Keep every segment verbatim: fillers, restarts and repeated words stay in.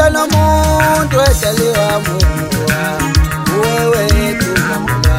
Wemntwana womuntu edaliwa muwa wewe tumamula.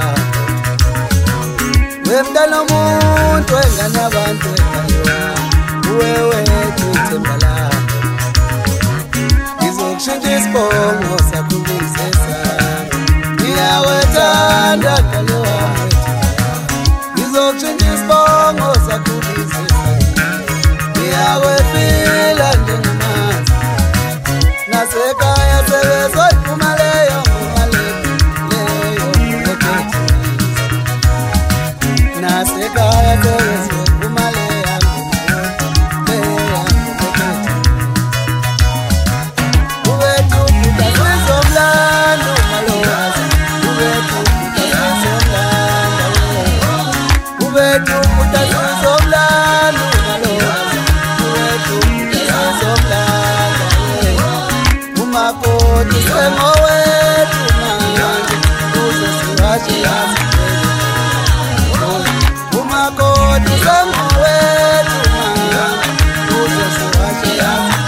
Wemntwana womuntu engane abantu edaliwa wewe tuthembala. Ngizokushintsha isibongo sakho ngisesa. Ngiyawethanda edaliwa. Ngizokushintsha isibongo sakho ngisesa. Ngiyawefila njengamanzi. Nasekaya sebezoyiphuma leyo ngoma leyo lekethi. Nasekaya sebezoyiphuma leyo ngoma leyo lekethi. Uwethu kutazizomlando malokazi. Uwethu kutazizomlando. Uwethu kutazizomlando malokazi. Uwethu kutazizomlando. Umakoti sengowethu manje uzosiwashi yazi. Umakoti sengowethu manje uzosiwashi yazi.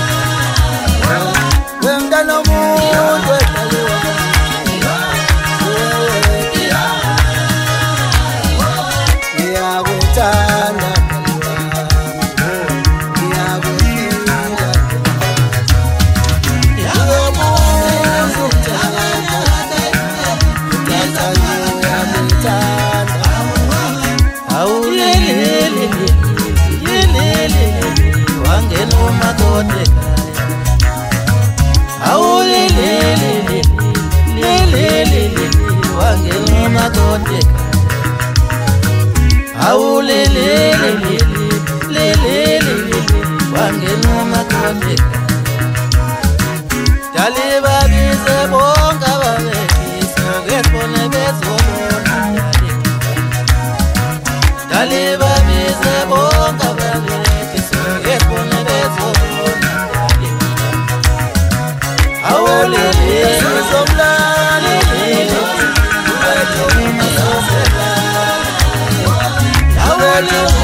Wemntwana womuntu edaliwa ngiyakuthanda Jaliba bize bonga babe sogefone bezobona. Jaliba bize bonga babe sogefone bezobona. Awolele somlane awolele